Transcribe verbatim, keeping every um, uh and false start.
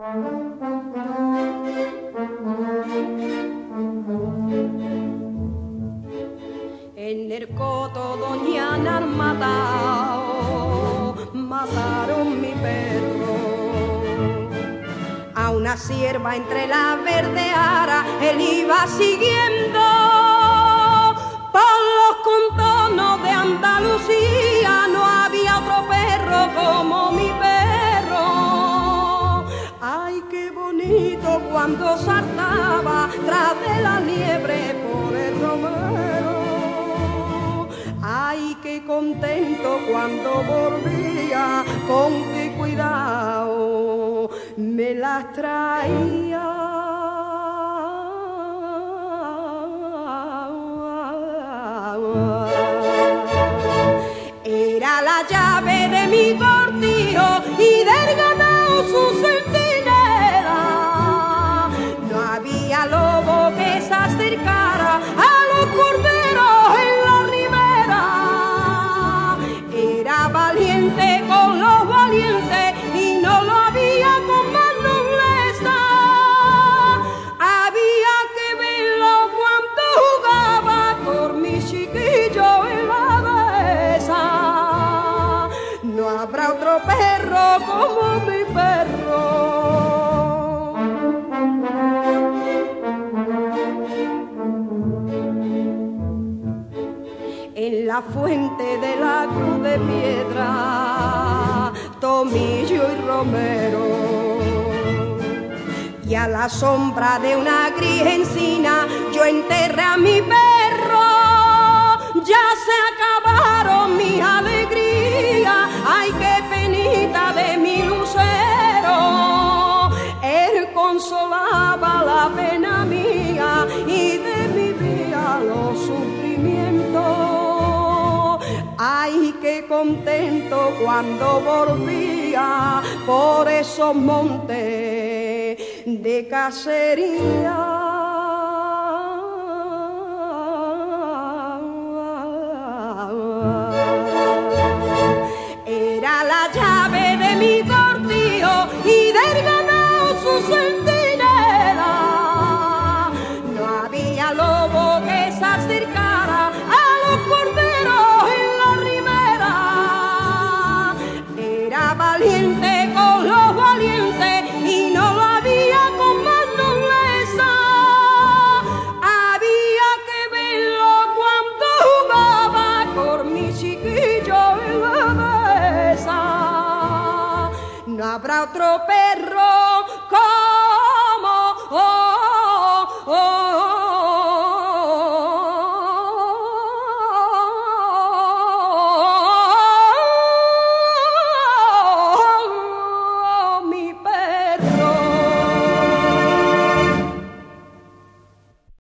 En el coto doña han matado, mataron mi perro. A una sierva entre la verdeara él iba siguiendo por los contornos de Andalucía. No había otro perro como mi perro. Ay, qué bonito cuando saltaba tras de la liebre por el romero. Ay, qué contento cuando volvía, con qué cuidado me las traía. Era la llave de mi cortijo y del ganado su centinela. No había lobo que se acercara a los corderos en la ribera. Era valiente con los valientes y no lo había con más nobleza. Había que verlo cuando jugaba por mi chiquillo en la dehesa. No habrá otro perro como mi perro. En la fuente de la cruz de piedra, tomillo y romero, y a la sombra de una gris encina yo enterré a mi perro. Ya se acabaron mis alegrías, ay, qué penita de mi lucero. Él consolaba la pena mía y de mi vida los sufrimientos. Ay, qué contento cuando volvía por esos montes de cacería.